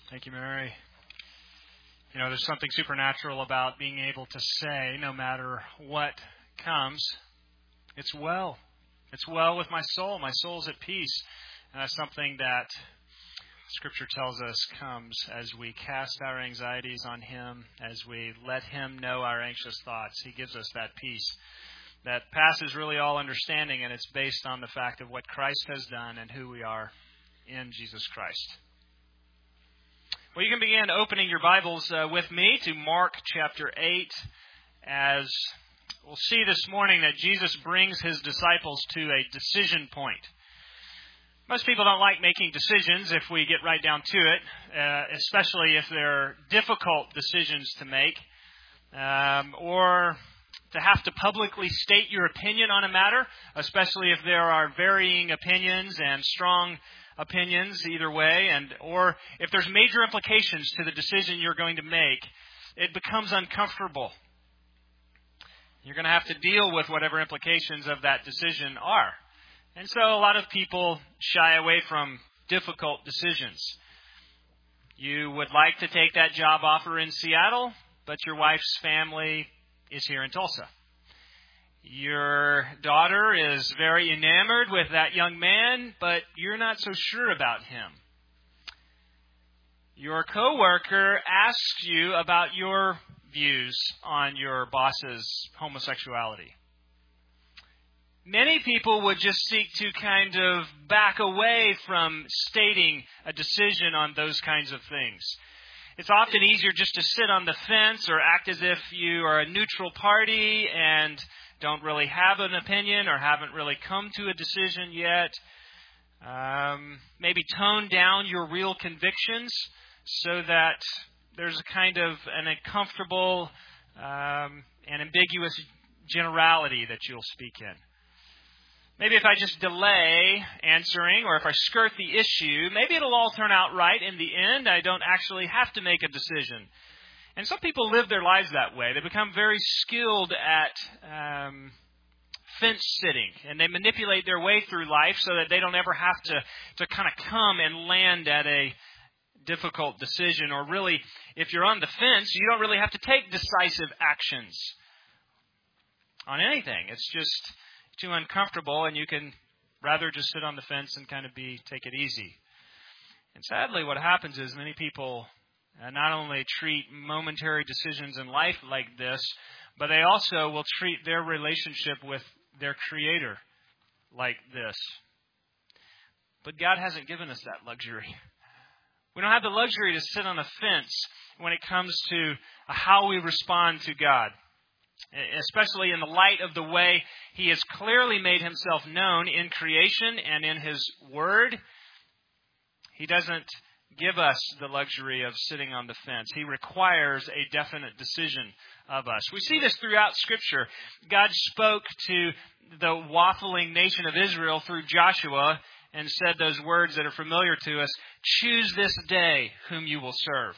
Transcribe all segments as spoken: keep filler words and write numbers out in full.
Thank you, Mary. You know, there's something supernatural about being able to say, no matter what comes, it's well. It's well with my soul. My soul's at peace. And that's something that Scripture tells us comes as we cast our anxieties on Him, as we let Him know our anxious thoughts. He gives us that peace that passes really all understanding, and it's based on the fact of what Christ has done and who we are in Jesus Christ. Well, you can begin opening your Bibles uh, with me to Mark chapter eight, as we'll see this morning that Jesus brings His disciples to a decision point. Most people don't like making decisions if we get right down to it, uh, especially if they're difficult decisions to make, um, or to have to publicly state your opinion on a matter, especially if there are varying opinions and strong opinions either way, and or if there's major implications to the decision you're going to make, it becomes uncomfortable. You're going to have to deal with whatever implications of that decision are. And so a lot of people shy away from difficult decisions. You would like to take that job offer in Seattle, but your wife's family is here in Tulsa. Your daughter is very enamored with that young man, but you're not so sure about him. Your coworker asks you about your views on your boss's homosexuality. Many people would just seek to kind of back away from stating a decision on those kinds of things. It's often easier just to sit on the fence or act as if you are a neutral party and don't really have an opinion or haven't really come to a decision yet. Um, maybe tone down your real convictions so that there's a kind of an uncomfortable um, and ambiguous generality that you'll speak in. Maybe if I just delay answering or if I skirt the issue, maybe it'll all turn out right in the end. I don't actually have to make a decision. And some people live their lives that way. They become very skilled at um, fence sitting, and they manipulate their way through life so that they don't ever have to, to kind of come and land at a difficult decision. Or really, if you're on the fence, you don't really have to take decisive actions on anything. It's just too uncomfortable, and you can rather just sit on the fence and kind of be take it easy. And sadly, what happens is many people uh, not only treat momentary decisions in life like this, but they also will treat their relationship with their Creator like this. But God hasn't given us that luxury. We don't have the luxury to sit on a fence when it comes to how we respond to God, especially in the light of the way He has clearly made Himself known in creation and in His Word. He doesn't give us the luxury of sitting on the fence. He requires a definite decision of us. We see this throughout Scripture. God spoke to the waffling nation of Israel through Joshua and said those words that are familiar to us: "Choose this day whom you will serve.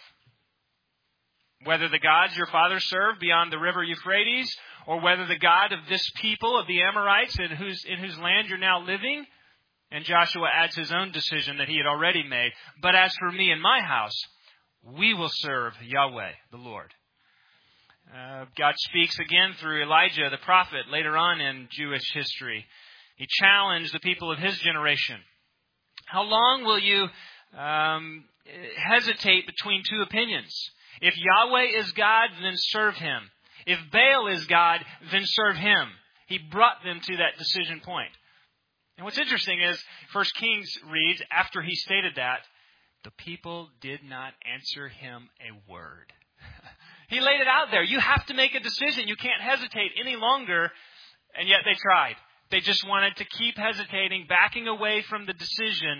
Whether the gods your fathers served beyond the river Euphrates, or whether the God of this people, of the Amorites, in whose, in whose land you're now living." And Joshua adds his own decision that he had already made. "But as for me and my house, we will serve Yahweh, the Lord." Uh, God speaks again through Elijah, the prophet, later on in Jewish history. He challenged the people of his generation. "How long will you um, hesitate between two opinions? If Yahweh is God, then serve Him. If Baal is God, then serve him." He brought them to that decision point. And what's interesting is, First Kings reads, after he stated that, the people did not answer him a word. He laid it out there. You have to make a decision. You can't hesitate any longer. And yet they tried. They just wanted to keep hesitating, backing away from the decision.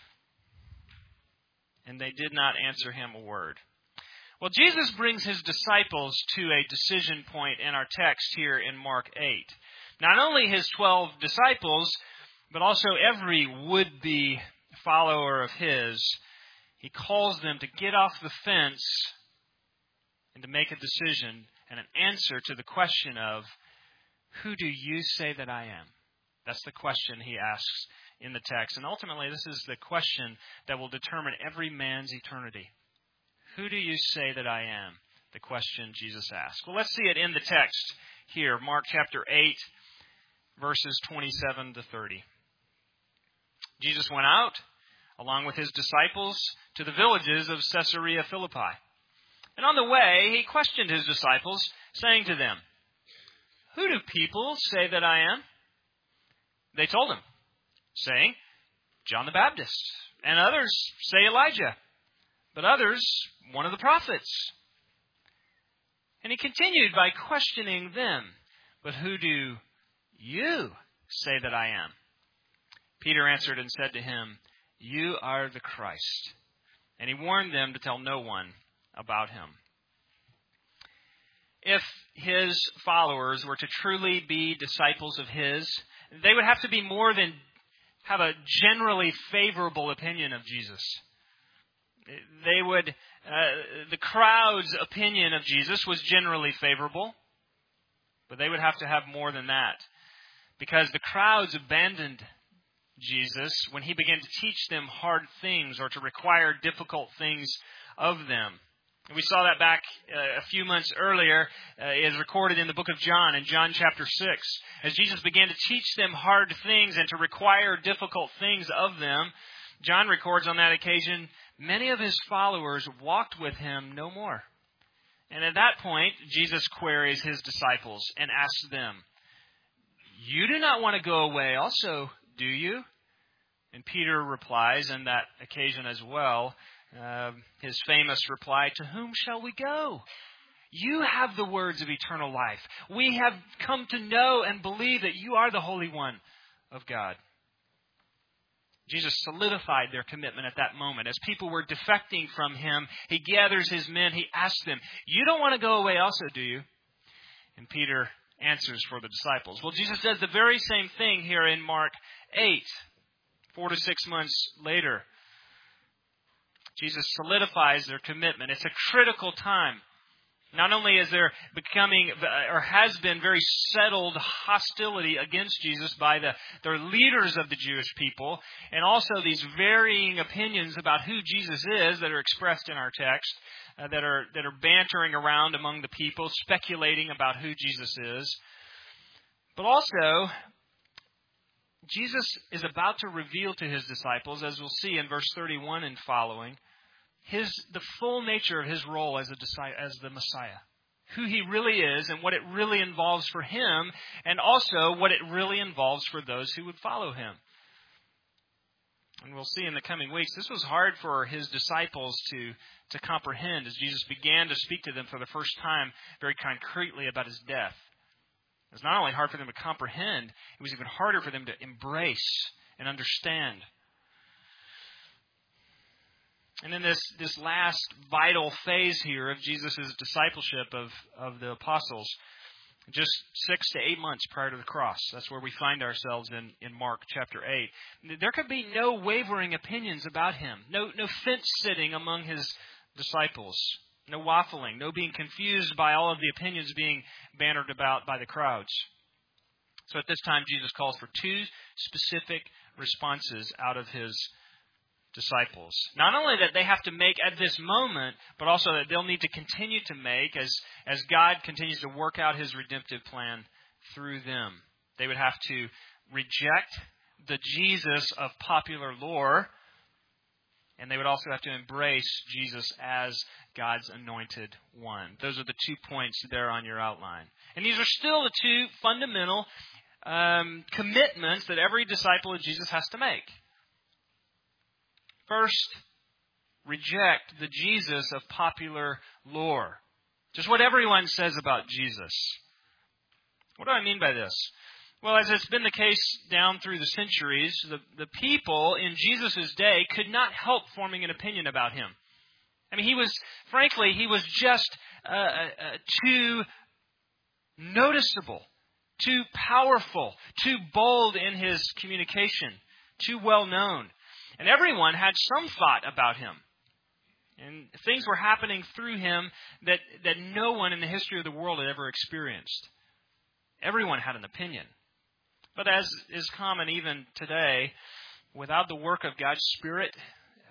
And they did not answer him a word. Well, Jesus brings his disciples to a decision point in our text here in Mark eight. Not only his twelve disciples, but also every would-be follower of his. He calls them to get off the fence and to make a decision and an answer to the question of, who do you say that I am? That's the question he asks in the text. And ultimately, this is the question that will determine every man's eternity. Who do you say that I am? The question Jesus asked. Well, let's see it in the text here, Mark chapter eight, verses twenty-seven to thirty. Jesus went out, along with his disciples, to the villages of Caesarea Philippi. And on the way, he questioned his disciples, saying to them, "Who do people say that I am?" They told him, saying, "John the Baptist, and others say Elijah, but others, one of the prophets." And he continued by questioning them, "But who do you say that I am?" Peter answered and said to him, "You are the Christ." And he warned them to tell no one about him. If his followers were to truly be disciples of his, they would have to be more than have a generally favorable opinion of Jesus. They would, uh, the crowd's opinion of Jesus was generally favorable, but they would have to have more than that, because the crowds abandoned Jesus when he began to teach them hard things or to require difficult things of them. We saw that back uh, a few months earlier, uh, is recorded in the book of John, in John chapter six. As Jesus began to teach them hard things and to require difficult things of them, John records on that occasion, many of his followers walked with him no more. And at that point, Jesus queries his disciples and asks them, "You do not want to go away also, do you?" And Peter replies, on that occasion as well, uh, his famous reply, "To whom shall we go? You have the words of eternal life. We have come to know and believe that you are the Holy One of God." Jesus solidified their commitment at that moment. As people were defecting from him, he gathers his men. He asks them, "You don't want to go away also, do you?" And Peter answers for the disciples. Well, Jesus does the very same thing here in Mark eight, four to six months later. Jesus solidifies their commitment. It's a critical time. Not only is there becoming, or has been, very settled hostility against Jesus by the, the leaders of the Jewish people, and also these varying opinions about who Jesus is that are expressed in our text, uh, that are that are bantering around among the people, speculating about who Jesus is. But also, Jesus is about to reveal to his disciples, as we'll see in verse thirty-one and following, his the full nature of his role as a as the Messiah, who he really is and what it really involves for him, and also what it really involves for those who would follow him. And we'll see in the coming weeks, this was hard for his disciples to, to comprehend as Jesus began to speak to them for the first time very concretely about his death. It was not only hard for them to comprehend, it was even harder for them to embrace and understand. And in this, this last vital phase here of Jesus' discipleship of, of the apostles, just six to eight months prior to the cross, that's where we find ourselves in, in Mark chapter eight. There could be no wavering opinions about him, no, no fence-sitting among his disciples, no waffling, no being confused by all of the opinions being bannered about by the crowds. So at this time, Jesus calls for two specific responses out of his disciples. Not only that they have to make at this moment, but also that they'll need to continue to make as, as God continues to work out his redemptive plan through them. They would have to reject the Jesus of popular lore, and they would also have to embrace Jesus as God's anointed one. Those are the two points there on your outline. And these are still the two fundamental um, commitments that every disciple of Jesus has to make. First, reject the Jesus of popular lore. Just what everyone says about Jesus. What do I mean by this? Well, as it's been the case down through the centuries, the, the people in Jesus' day could not help forming an opinion about him. I mean, he was, frankly, he was just uh, uh, too noticeable, too powerful, too bold in his communication, too well known. And everyone had some thought about him. And things were happening through him that, that no one in the history of the world had ever experienced. Everyone had an opinion. But as is common even today, without the work of God's Spirit,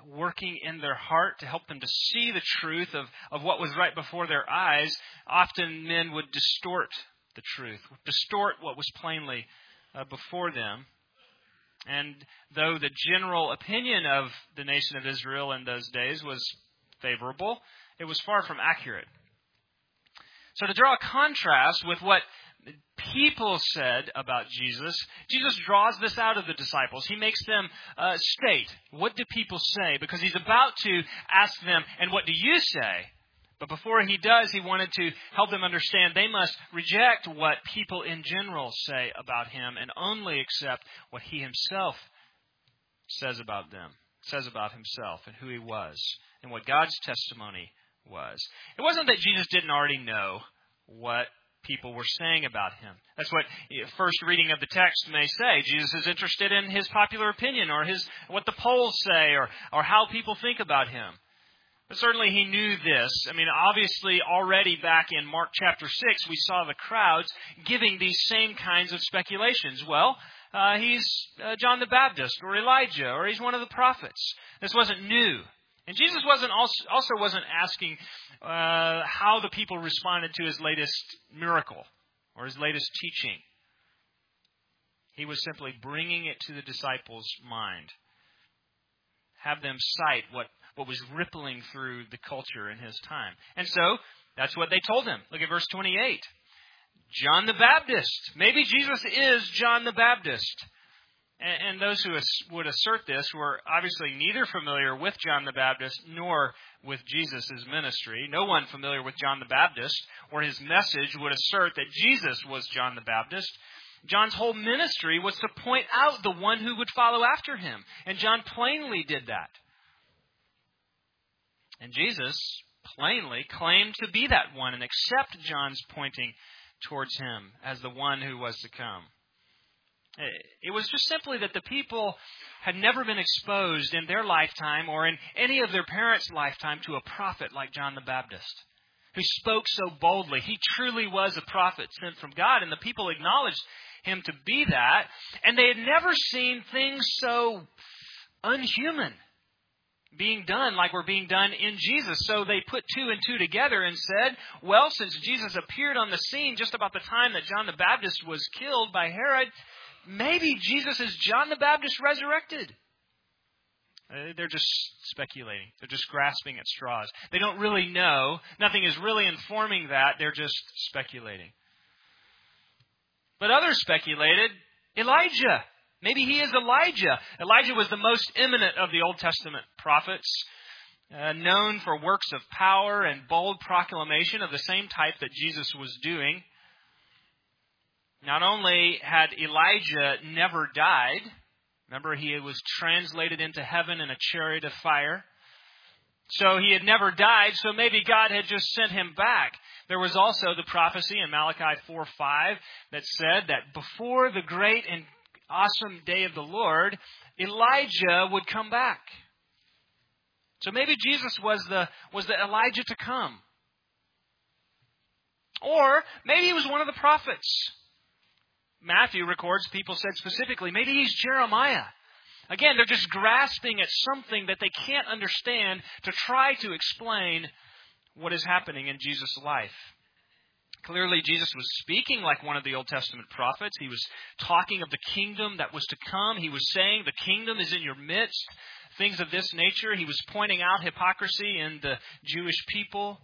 working in their heart to help them to see the truth of, of what was right before their eyes, often men would distort the truth, distort what was plainly uh, before them. And though the general opinion of the nation of Israel in those days was favorable, it was far from accurate. So to draw a contrast with what people said about Jesus, Jesus draws this out of the disciples. He makes them uh, state, what do people say? Because he's about to ask them, and what do you say? But before he does, he wanted to help them understand they must reject what people in general say about him and only accept what he himself says about them, says about himself and who he was and what God's testimony was. It wasn't that Jesus didn't already know what people were saying about him. That's what first reading of the text may say. Jesus is interested in his popular opinion or his what the polls say or, or how people think about him. But certainly he knew this. I mean, obviously already back in Mark chapter six, we saw the crowds giving these same kinds of speculations. Well, uh, he's uh, John the Baptist or Elijah or he's one of the prophets. This wasn't new. And Jesus wasn't also, also wasn't asking uh, how the people responded to his latest miracle or his latest teaching. He was simply bringing it to the disciples' mind. Have them cite what, what was rippling through the culture in his time. And so, that's what they told him. Look at verse twenty-eight. John the Baptist. Maybe Jesus is John the Baptist. And those who would assert this were obviously neither familiar with John the Baptist nor with Jesus' ministry. No one familiar with John the Baptist or his message would assert that Jesus was John the Baptist. John's whole ministry was to point out the one who would follow after him. And John plainly did that. And Jesus plainly claimed to be that one and accept John's pointing towards him as the one who was to come. It was just simply that the people had never been exposed in their lifetime or in any of their parents' lifetime to a prophet like John the Baptist, who spoke so boldly. He truly was a prophet sent from God, and the people acknowledged him to be that, and they had never seen things so unhuman being done like were being done in Jesus. So they put two and two together and said, well, since Jesus appeared on the scene just about the time that John the Baptist was killed by Herod, maybe Jesus is John the Baptist resurrected. Uh, they're just speculating. They're just grasping at straws. They don't really know. Nothing is really informing that. They're just speculating. But others speculated, Elijah. Maybe he is Elijah. Elijah was the most eminent of the Old Testament prophets, uh, known for works of power and bold proclamation of the same type that Jesus was doing. Not only had Elijah never died, remember he was translated into heaven in a chariot of fire. So he had never died, so maybe God had just sent him back. There was also the prophecy in Malachi four five that said that before the great and awesome day of the Lord, Elijah would come back. So maybe Jesus was the was the Elijah to come. Or maybe he was one of the prophets. Matthew records, people said specifically, maybe he's Jeremiah. Again, they're just grasping at something that they can't understand to try to explain what is happening in Jesus' life. Clearly, Jesus was speaking like one of the Old Testament prophets. He was talking of the kingdom that was to come. He was saying the kingdom is in your midst. Things of this nature. He was pointing out hypocrisy in the Jewish people.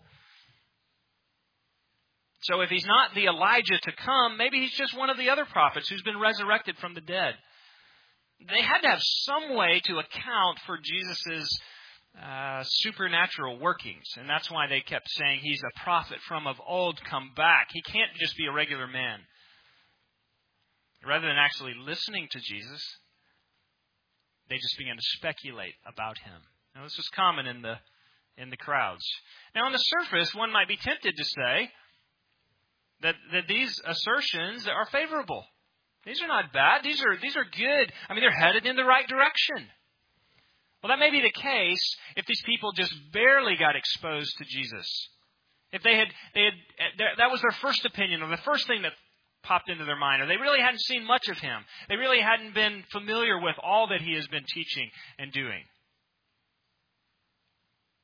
So if he's not the Elijah to come, maybe he's just one of the other prophets who's been resurrected from the dead. They had to have some way to account for Jesus' uh, supernatural workings. And that's why they kept saying he's a prophet from of old come back. He can't just be a regular man. Rather than actually listening to Jesus, they just began to speculate about him. Now, this was common in the in the crowds. Now, on the surface, one might be tempted to say that, that these assertions are favorable. These are not bad. These are these are good. I mean, they're headed in the right direction. Well, that may be the case if these people just barely got exposed to Jesus. If they had, they had, that was their first opinion or the first thing that popped into their mind, or they really hadn't seen much of him. They really hadn't been familiar with all that he has been teaching and doing.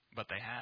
But they had.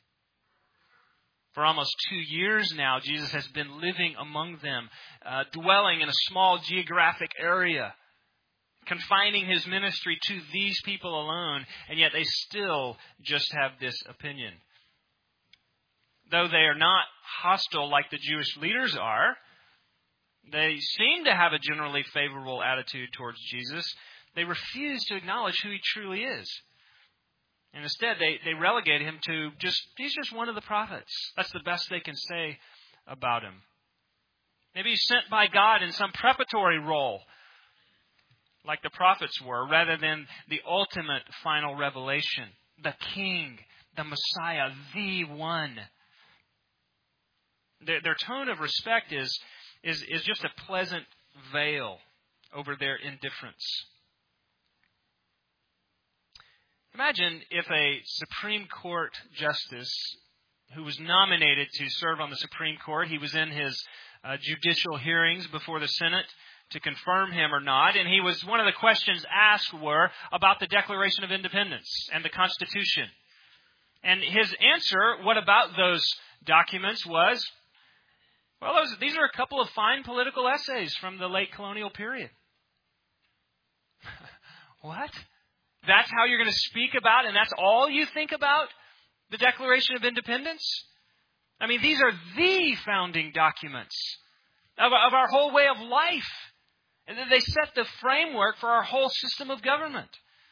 For almost two years now, Jesus has been living among them, uh, dwelling in a small geographic area, confining his ministry to these people alone, and yet they still just have this opinion. Though they are not hostile like the Jewish leaders are, they seem to have a generally favorable attitude towards Jesus. They refuse to acknowledge who he truly is. And instead, they, they relegate him to just, he's just one of the prophets. That's the best they can say about him. Maybe he's sent by God in some preparatory role, like the prophets were, rather than the ultimate final revelation, the King, the Messiah, the one. Their, their tone of respect is, is, is just a pleasant veil over their indifference. Imagine if a Supreme Court justice who was nominated to serve on the Supreme Court, he was in his uh, judicial hearings before the Senate to confirm him or not, and he was, one of the questions asked were about the Declaration of Independence and the Constitution. And his answer, what about those documents, was, well, those, these are a couple of fine political essays from the late colonial period. What? That's how you're going to speak about, and that's all you think about the Declaration of Independence? I mean, these are the founding documents of, of our whole way of life. And they set the framework for our whole system of government.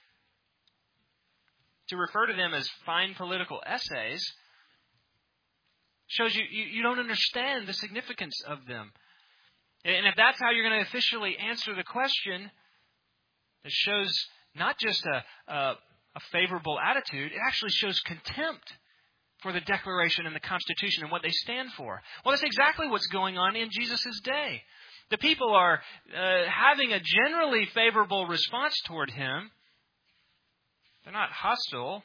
To refer to them as fine political essays shows you, you, you don't understand the significance of them. And if that's how you're going to officially answer the question, it shows not just a, a, a favorable attitude, it actually shows contempt for the Declaration and the Constitution and what they stand for. Well, that's exactly what's going on in Jesus' day. The people are uh, having a generally favorable response toward him. They're not hostile,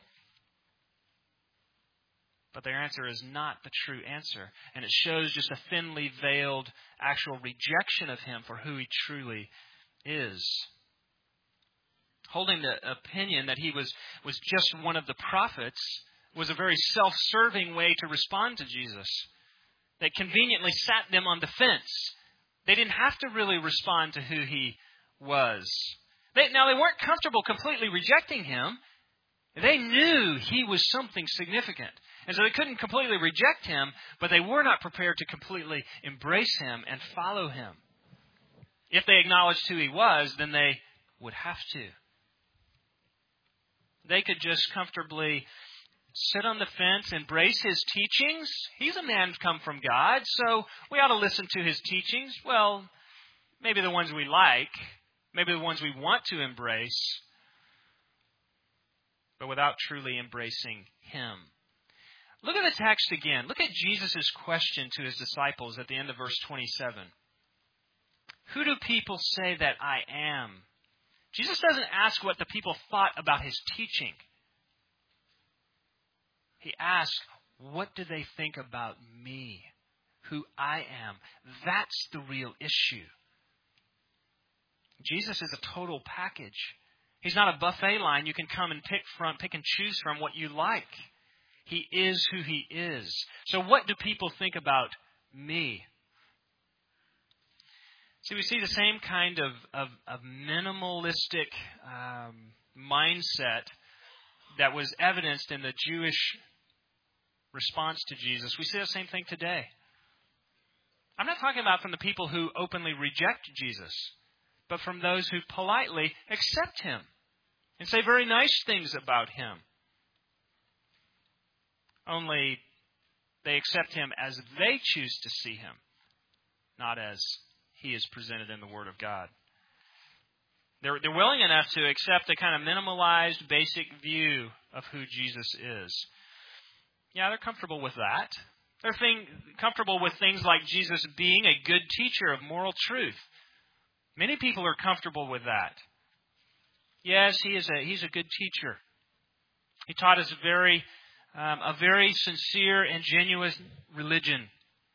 but their answer is not the true answer. And it shows just a thinly veiled actual rejection of him for who he truly is. Holding the opinion that he was, was just one of the prophets was a very self-serving way to respond to Jesus. They conveniently sat them on the fence. They didn't have to really respond to who he was. They, now, they weren't comfortable completely rejecting him. They knew he was something significant. And so they couldn't completely reject him, but they were not prepared to completely embrace him and follow him. If they acknowledged who he was, then they would have to. They could just comfortably sit on the fence, embrace his teachings. He's a man come from God, so we ought to listen to his teachings. Well, maybe the ones we like, maybe the ones we want to embrace, but without truly embracing him. Look at the text again. Look at Jesus' question to his disciples at the end of verse twenty-seven. Who do people say that I am? Jesus doesn't ask what the people thought about his teaching. He asks, what do they think about me, who I am? That's the real issue. Jesus is a total package. He's not a buffet line you can come and pick from, pick and choose from what you like. He is who he is. So what do people think about me? See, we see the same kind of, of, of minimalistic um, mindset that was evidenced in the Jewish response to Jesus. We see the same thing today. I'm not talking about from the people who openly reject Jesus, but from those who politely accept him and say very nice things about him. Only they accept him as they choose to see him, not as he is presented in the Word of God. They're, they're willing enough to accept a kind of minimalized, basic view of who Jesus is. Yeah, they're comfortable with that. They're thing, comfortable with things like Jesus being a good teacher of moral truth. Many people are comfortable with that. Yes, he is a he's a good teacher. He taught us very um, a very sincere and genuine religion.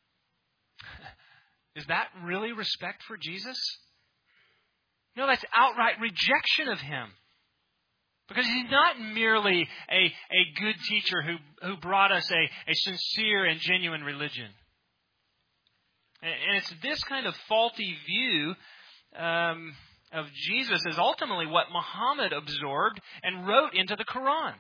Is that really respect for Jesus? No, that's outright rejection of him. Because he's not merely a, a good teacher who, who brought us a, a sincere and genuine religion. And, and it's this kind of faulty view um, of Jesus is ultimately what Muhammad absorbed and wrote into the Quran.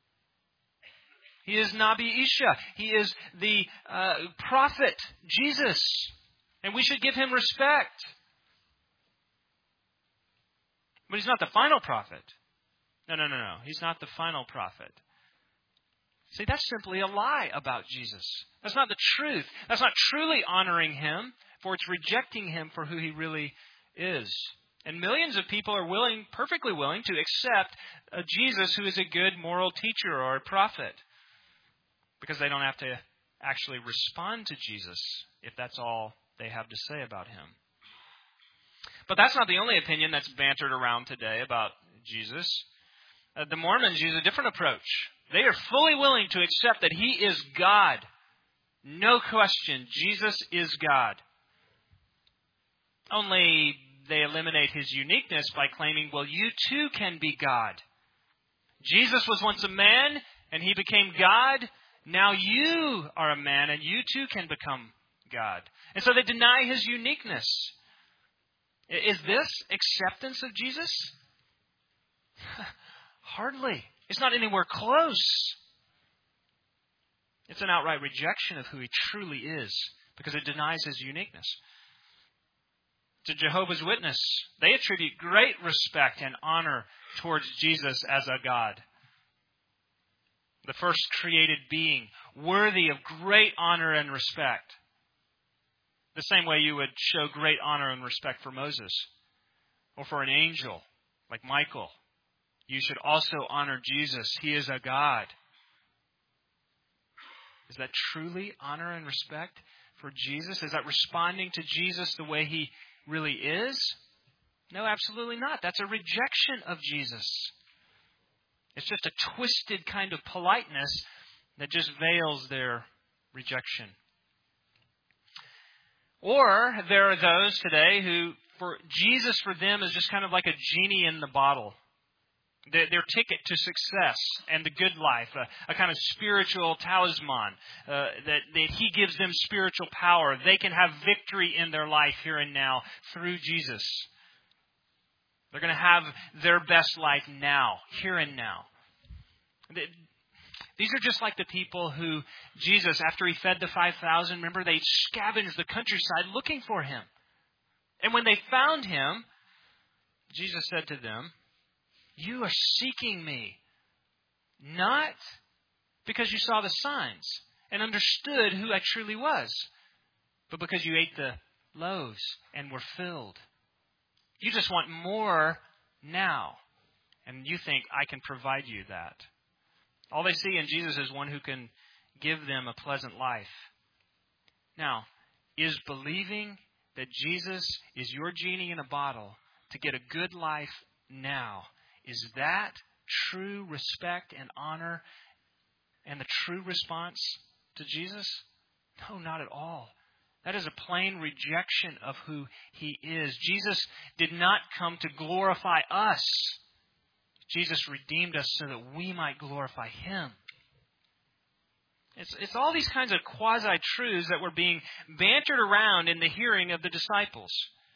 He is Nabi Isa. He is the uh, prophet, Jesus. And we should give him respect. But he's not the final prophet. No, no, no, no. He's not the final prophet. See, that's simply a lie about Jesus. That's not the truth. That's not truly honoring him, for it's rejecting him for who he really is. And millions of people are willing, perfectly willing, to accept a Jesus who is a good moral teacher or a prophet, because they don't have to actually respond to Jesus if that's all they have to say about him. But that's not the only opinion that's bantered around today about Jesus. Uh, the Mormons use a different approach. They are fully willing to accept that he is God. No question, Jesus is God. Only they eliminate his uniqueness by claiming, well, you too can be God. Jesus was once a man and he became God. Now you are a man and you too can become God. And so they deny his uniqueness. Is this acceptance of Jesus? Hardly. It's not anywhere close. It's an outright rejection of who he truly is, because it denies his uniqueness. To Jehovah's Witness, they attribute great respect and honor towards Jesus as a God. The first created being, worthy of great honor and respect. The same way you would show great honor and respect for Moses, or for an angel like Michael. You should also honor Jesus. He is a God. Is that truly honor and respect for Jesus? Is that responding to Jesus the way he really is? No, absolutely not. That's a rejection of Jesus. It's just a twisted kind of politeness that just veils their rejection. Or there are those today who, for Jesus for them is just kind of like a genie in the bottle. Their, their ticket to success and the good life, a, a kind of spiritual talisman, uh, that, that he gives them spiritual power. They can have victory in their life here and now through Jesus. They're going to have their best life now, here and now. These are just like the people who Jesus, after he fed the five thousand, remember, they scavenged the countryside looking for him. And when they found him, Jesus said to them, "You are seeking me, not because you saw the signs and understood who I truly was, but because you ate the loaves and were filled. You just want more now, and you think I can provide you that." All they see in Jesus is one who can give them a pleasant life. Now, is believing that Jesus is your genie in a bottle to get a good life now, is that true respect and honor and the true response to Jesus? No, not at all. That is a plain rejection of who he is. Jesus did not come to glorify us. Jesus redeemed us so that we might glorify him. It's, it's all these kinds of quasi-truths that were being bantered around in the hearing of the disciples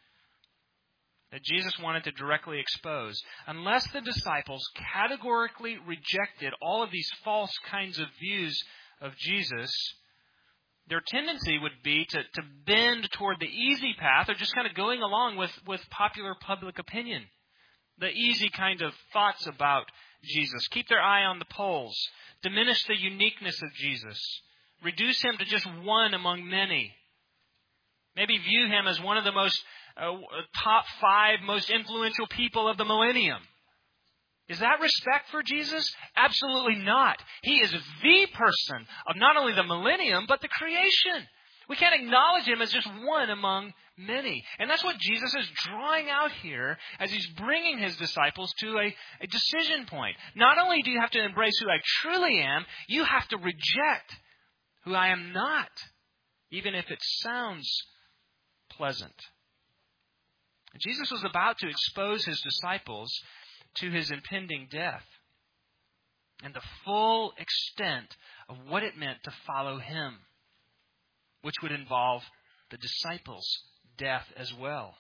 that Jesus wanted to directly expose. Unless the disciples categorically rejected all of these false kinds of views of Jesus, their tendency would be to, to bend toward the easy path, or just kind of going along with, with popular public opinion. The easy kind of thoughts about Jesus. Keep their eye on the polls. Diminish the uniqueness of Jesus. Reduce him to just one among many. Maybe view him as one of the most uh, top five most influential people of the millennium. Is that respect for Jesus? Absolutely not. He is the person of not only the millennium, but the creation. We can't acknowledge him as just one among many. And that's what Jesus is drawing out here as he's bringing his disciples to a, a decision point. Not only do you have to embrace who I truly am, you have to reject who I am not, even if it sounds pleasant. Jesus was about to expose his disciples to his impending death. and the full extent of what it meant to follow him, which would involve the disciples' death as well.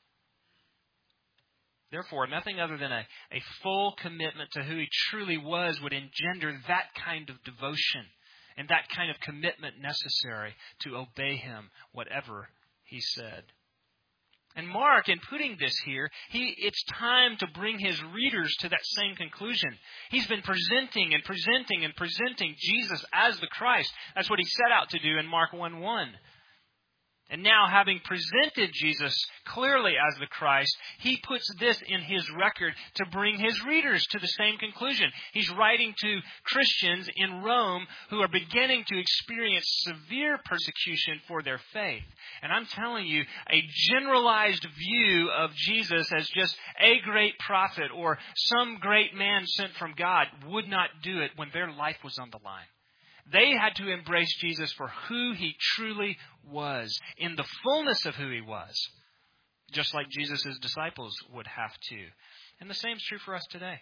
Therefore, nothing other than a, a full commitment to who he truly was would engender that kind of devotion and that kind of commitment necessary to obey him, whatever he said. And Mark, in putting this here, he it's time to bring his readers to that same conclusion. He's been presenting and presenting and presenting Jesus as the Christ. That's what he set out to do in Mark one one. And now, having presented Jesus clearly as the Christ, he puts this in his record to bring his readers to the same conclusion. He's writing to Christians in Rome who are beginning to experience severe persecution for their faith. And I'm telling you, a generalized view of Jesus as just a great prophet or some great man sent from God would not do it when their life was on the line. They had to embrace Jesus for who he truly was, in the fullness of who he was, just like Jesus' disciples would have to. And the same is true for us today.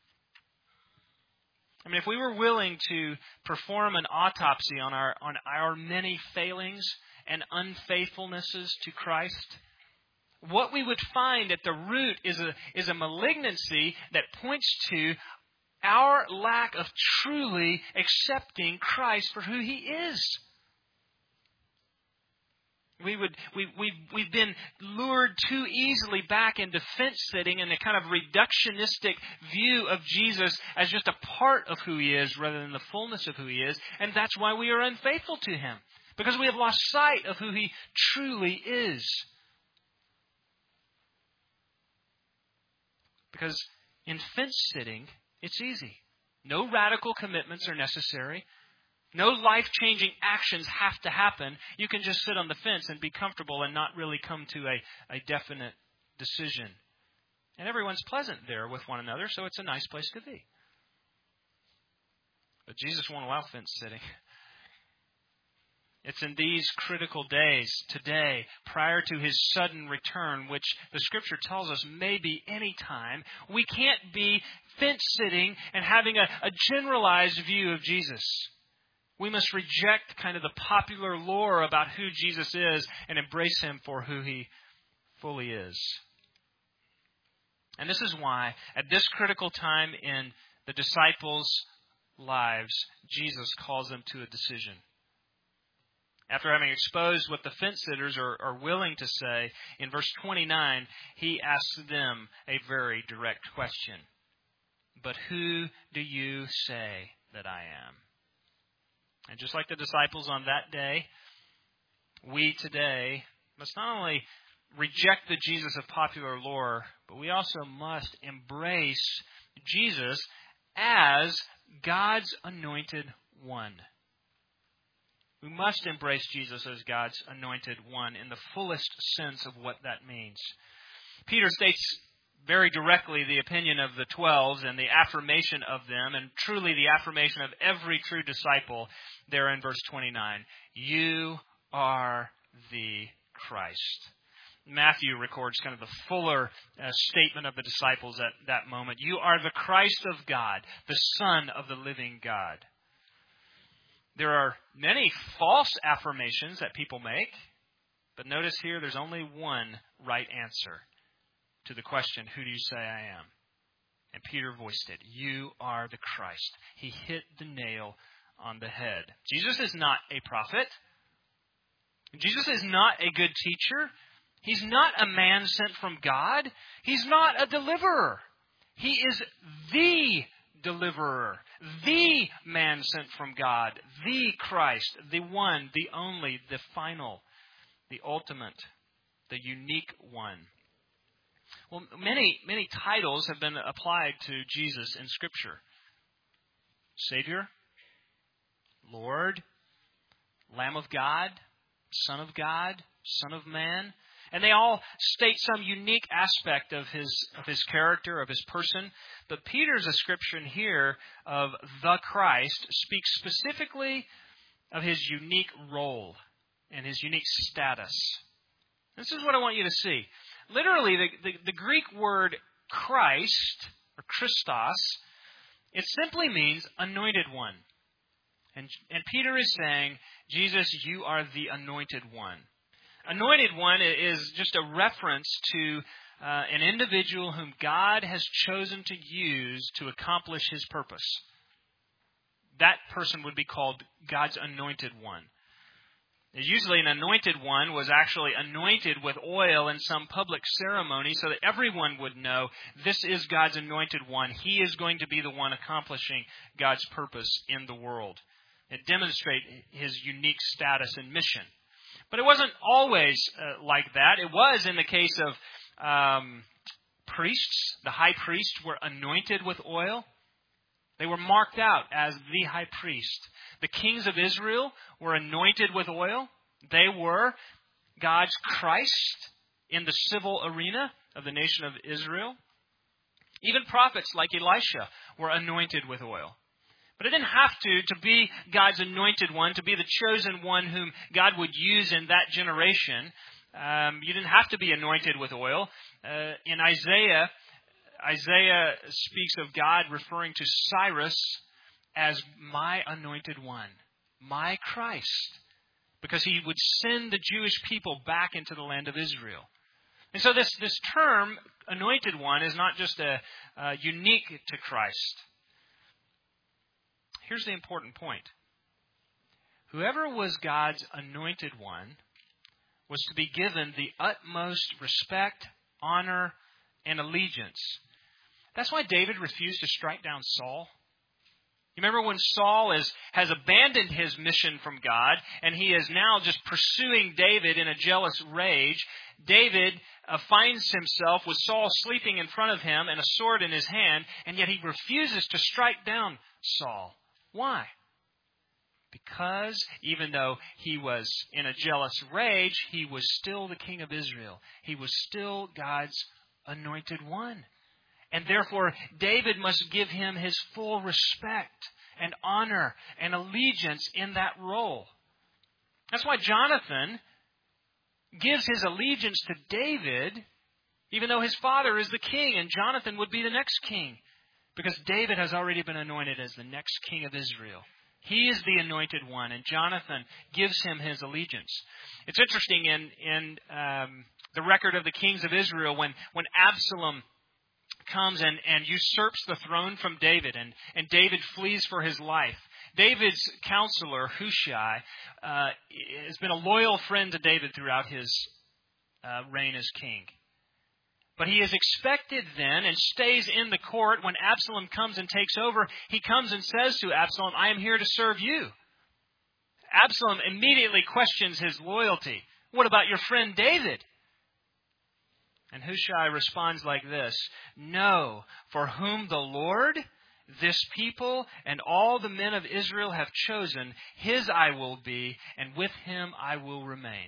I mean, if we were willing to perform an autopsy on our on our many failings and unfaithfulnesses to Christ, what we would find at the root is a is a malignancy that points to our lack of truly accepting Christ for who he is. We would, we, we've, we've been lured too easily back into fence sitting and a kind of reductionistic view of Jesus as just a part of who he is rather than the fullness of who he is. And that's why we are unfaithful to him, because we have lost sight of who he truly is. Because in fence sitting, it's easy. No radical commitments are necessary. No life-changing actions have to happen. You can just sit on the fence and be comfortable and not really come to a, a definite decision. And everyone's pleasant there with one another, so it's a nice place to be. But Jesus won't allow fence sitting. It's in these critical days, today, prior to his sudden return, which the Scripture tells us may be any time, we can't be fence-sitting and having a, a generalized view of Jesus. We must reject kind of the popular lore about who Jesus is and embrace him for who he fully is. And this is why, at this critical time in the disciples' lives, Jesus calls them to a decision. After having exposed what the fence-sitters are, are willing to say, in verse twenty-nine, he asks them a very direct question. But who do you say that I am? And just like the disciples on that day, we today must not only reject the Jesus of popular lore, but we also must embrace Jesus as God's anointed one. We must embrace Jesus as God's anointed one in the fullest sense of what that means. Peter states very directly the opinion of the twelves and the affirmation of them, and truly the affirmation of every true disciple there in verse twenty-nine. You are the Christ. Matthew records kind of the fuller uh, statement of the disciples at that moment. You are the Christ of God, the Son of the living God. There are many false affirmations that people make, but notice here there's only one right answer to the question, who do you say I am? And Peter voiced it. You are the Christ. He hit the nail on the head. Jesus is not a prophet. Jesus is not a good teacher. He's not a man sent from God. He's not a deliverer. He is the deliverer, the man sent from God, the Christ, the one, the only, the final, the ultimate, the unique one. Well, many, many titles have been applied to Jesus in Scripture. Savior, Lord, Lamb of God, Son of God, Son of Man. And they all state some unique aspect of his of his character, of his person. But Peter's description here of the Christ speaks specifically of his unique role and his unique status. This is what I want you to see. Literally, the, the, the Greek word Christ, or Christos, It simply means anointed one. And, and Peter is saying, Jesus, you are the anointed one. Anointed one is just a reference to uh, an individual whom God has chosen to use to accomplish His purpose. That person would be called God's anointed one. Usually an anointed one was actually anointed with oil in some public ceremony so that everyone would know this is God's anointed one. He is going to be the one accomplishing God's purpose in the world. It demonstrates His unique status and mission. But it wasn't always uh, like that. It was in the case of um, priests. The high priests were anointed with oil. They were marked out as the high priest. The kings of Israel were anointed with oil. They were God's Christ in the civil arena of the nation of Israel. Even prophets like Elisha were anointed with oil. But it didn't have to, to be God's anointed one, to be the chosen one whom God would use in that generation. Um, you didn't have to be anointed with oil. Uh, in Isaiah, Isaiah speaks of God referring to Cyrus as my anointed one, my Christ, because he would send the Jewish people back into the land of Israel. And so this, this term, anointed one, is not just a, uh, unique to Christ. Here's the important point. Whoever was God's anointed one was to be given the utmost respect, honor, and allegiance. That's why David refused to strike down Saul. You remember when Saul is, has abandoned his mission from God and he is now just pursuing David in a jealous rage. David uh, finds himself with Saul sleeping in front of him and a sword in his hand, and yet he refuses to strike down Saul. Why? Because even though he was in a jealous rage, he was still the king of Israel. He was still God's anointed one. And therefore, David must give him his full respect and honor and allegiance in that role. That's why Jonathan gives his allegiance to David, even though his father is the king and Jonathan would be the next king. Because David has already been anointed as the next king of Israel. He is the anointed one, and Jonathan gives him his allegiance. It's interesting in, in um, the record of the kings of Israel, when, when Absalom comes and, and usurps the throne from David, and, and David flees for his life. David's counselor, Hushai, uh, has been a loyal friend to David throughout his uh, reign as king. But he is expected then and stays in the court when Absalom comes and takes over. He comes and says to Absalom, I am here to serve you. Absalom immediately questions his loyalty. What about your friend David? And Hushai responds like this, No, for whom the Lord, this people, and all the men of Israel have chosen, his I will be, and with him I will remain.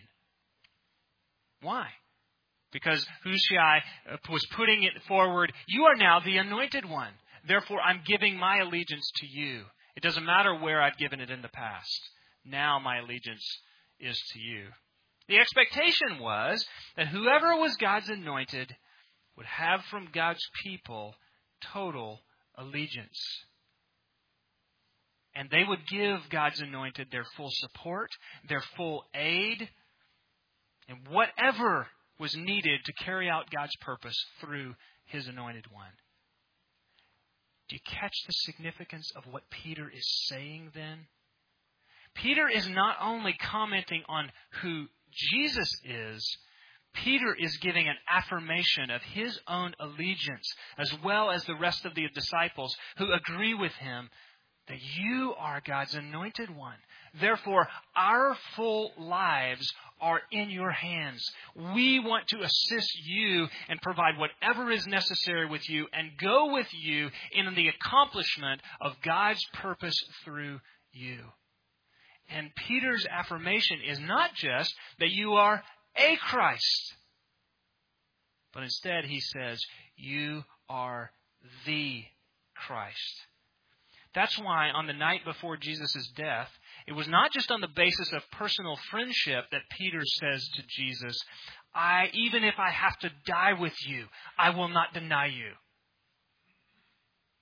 Why? Because Hushai was putting it forward, you are now the anointed one. Therefore, I'm giving my allegiance to you. It doesn't matter where I've given it in the past. Now my allegiance is to you. The expectation was that whoever was God's anointed would have from God's people total allegiance. And they would give God's anointed their full support, their full aid, and whatever was needed to carry out God's purpose through His anointed one. Do you catch the significance of what Peter is saying then? Peter is not only commenting on who Jesus is, Peter is giving an affirmation of his own allegiance, as well as the rest of the disciples who agree with him that you are God's anointed one. Therefore, our full lives are in your hands. We want to assist you and provide whatever is necessary with you and go with you in the accomplishment of God's purpose through you. And Peter's affirmation is not just that you are a Christ, but instead he says, you are the Christ. That's why on the night before Jesus' death, it was not just on the basis of personal friendship that Peter says to Jesus, I, even if I have to die with you, I will not deny you.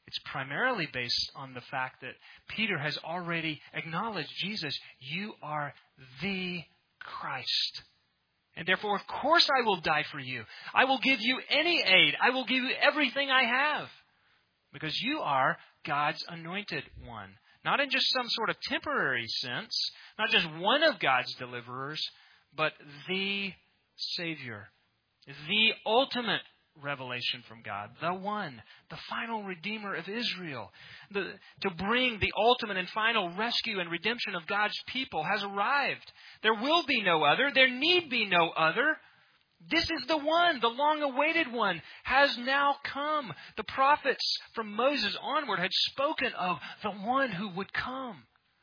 It's primarily based on the fact that Peter has already acknowledged, Jesus, you are the Christ. And therefore, of course I will die for you. I will give you any aid. I will give you everything I have. Because you are God's anointed one. Not in just some sort of temporary sense. Not just one of God's deliverers. But the Savior. The ultimate revelation from God. The one. The final Redeemer of Israel. The, to bring the ultimate and final rescue and redemption of God's people has arrived. There will be no other. There need be no other. This is the one. The long-awaited one has now come. The prophets from Moses onward had spoken of the one who would come.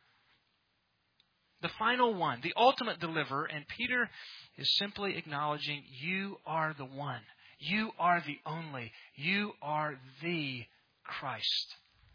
The final one. The ultimate deliverer. And Peter is simply acknowledging, you are the one. You are the only. You are the Christ.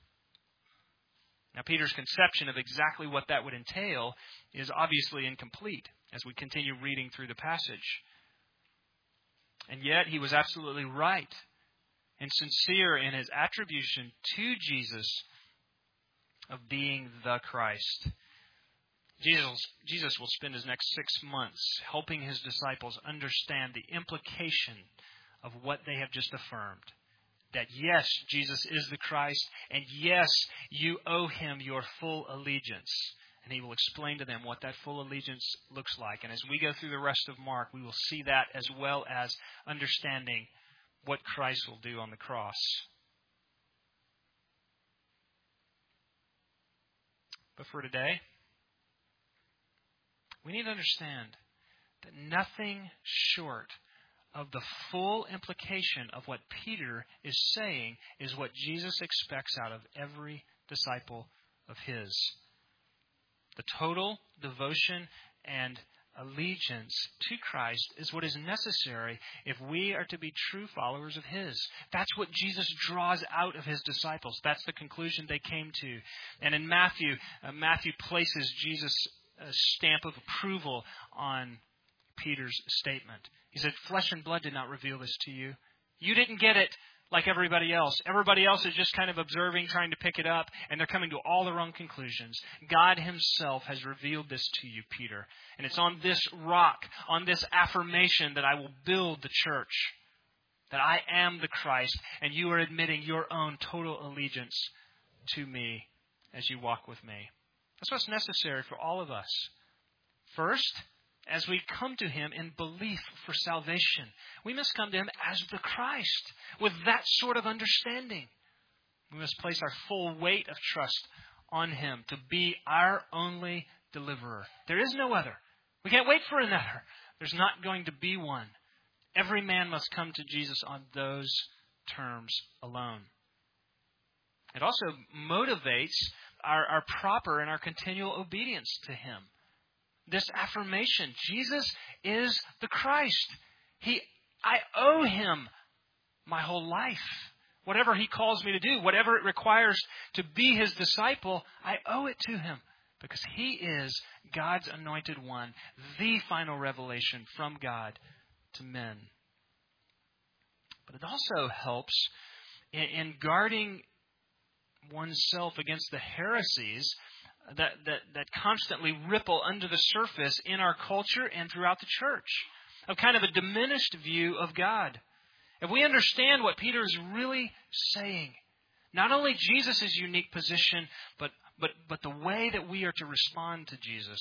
Now, Peter's conception of exactly what that would entail is obviously incomplete as we continue reading through the passage. And yet, he was absolutely right and sincere in his attribution to Jesus of being the Christ. Jesus, Jesus will spend his next six months helping his disciples understand the implication of what they have just affirmed. That yes, Jesus is the Christ, and yes, you owe him your full allegiance. And he will explain to them what that full allegiance looks like. And as we go through the rest of Mark, we will see that as well as understanding what Christ will do on the cross. But for today, we need to understand that nothing short of the full implication of what Peter is saying is what Jesus expects out of every disciple of his. The total devotion and allegiance to Christ is what is necessary if we are to be true followers of his. That's what Jesus draws out of his disciples. That's the conclusion they came to. And in Matthew, uh, Matthew places Jesus' uh, stamp of approval on Peter's statement. He said, flesh and blood did not reveal this to you. You didn't get it like everybody else. Everybody else is just kind of observing, trying to pick it up, and they're coming to all the wrong conclusions. God himself has revealed this to you, Peter. And it's on this rock, on this affirmation that I will build the church. That I am the Christ, and you are admitting your own total allegiance to me as you walk with me. That's what's necessary for all of us. First, as we come to him in belief for salvation, we must come to him as the Christ, with that sort of understanding. We must place our full weight of trust on him to be our only deliverer. There is no other. We can't wait for another. There's not going to be one. Every man must come to Jesus on those terms alone. It also motivates our, our proper and our continual obedience to him. This affirmation, Jesus is the Christ. He, I owe him my whole life. Whatever he calls me to do, whatever it requires to be his disciple, I owe it to him. Because he is God's anointed one, the final revelation from God to men. But it also helps in, in guarding oneself against the heresies That, that that constantly ripple under the surface in our culture and throughout the church, of kind of a diminished view of God. If we understand what Peter is really saying, not only Jesus' unique position, but but but the way that we are to respond to Jesus,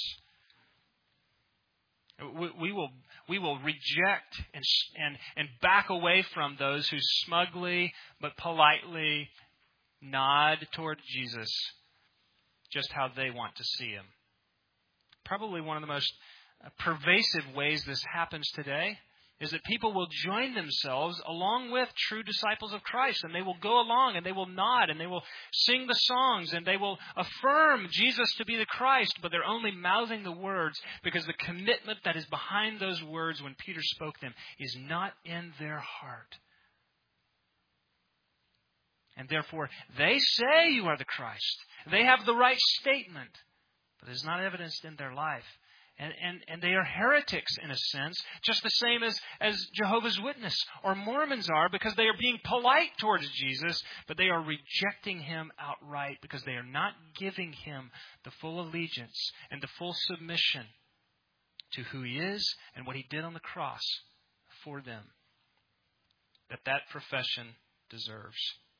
we, we will we will reject and and and back away from those who smugly but politely nod toward Jesus, just how they want to see him. Probably one of the most pervasive ways this happens today is that people will join themselves along with true disciples of Christ, and they will go along and they will nod and they will sing the songs and they will affirm Jesus to be the Christ, but they're only mouthing the words because the commitment that is behind those words when Peter spoke them is not in their heart. And therefore, they say you are the Christ. They have the right statement, but it is not evidenced in their life. And, and, and they are heretics in a sense, just the same as, as Jehovah's Witness or Mormons are, because they are being polite towards Jesus, but they are rejecting him outright because they are not giving him the full allegiance and the full submission to who he is and what he did on the cross for them that that profession deserves.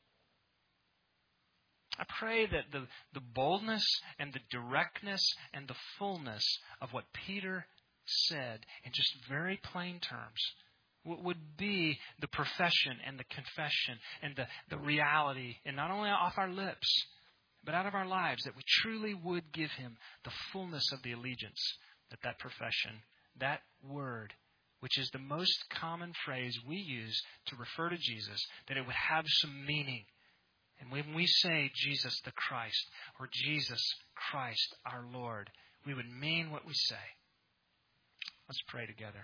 I pray that the, the boldness and the directness and the fullness of what Peter said in just very plain terms would be the profession and the confession and the, the reality, and not only off our lips, but out of our lives, that we truly would give him the fullness of the allegiance that that profession, that word, which is the most common phrase we use to refer to Jesus, that it would have some meaning. And when we say Jesus the Christ or Jesus Christ our Lord, we would mean what we say. Let's pray together.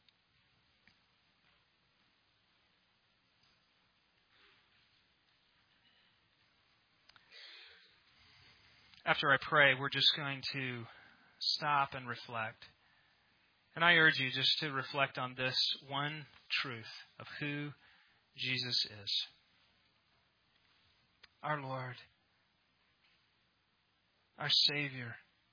After I pray, we're just going to stop and reflect. And I urge you just to reflect on this one truth of who Jesus is. Our Lord, our Savior.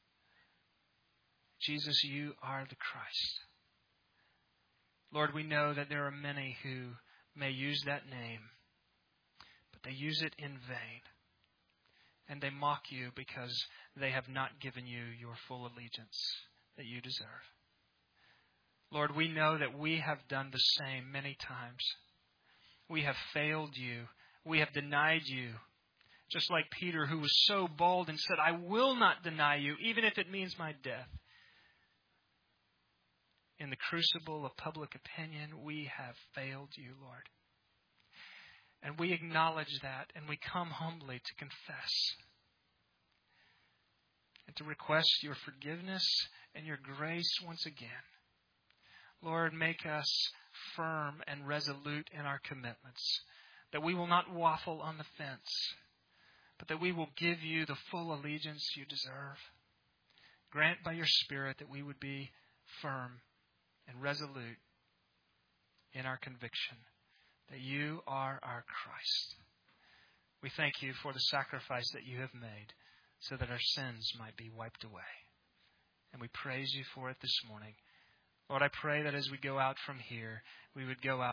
Jesus, you are the Christ. Lord, we know that there are many who may use that name, but they use it in vain. And they mock you because they have not given you your full allegiance that you deserve. Lord, we know that we have done the same many times. We have failed you. We have denied you. Just like Peter, who was so bold and said, I will not deny you, even if it means my death. In the crucible of public opinion, we have failed you, Lord. And we acknowledge that, and we come humbly to confess and to request your forgiveness and your grace once again. Lord, make us firm and resolute in our commitments, that we will not waffle on the fence, but that we will give you the full allegiance you deserve. Grant by your Spirit that we would be firm and resolute in our conviction that you are our Christ. We thank you for the sacrifice that you have made so that our sins might be wiped away. And we praise you for it this morning. Lord, I pray that as we go out from here, we would go out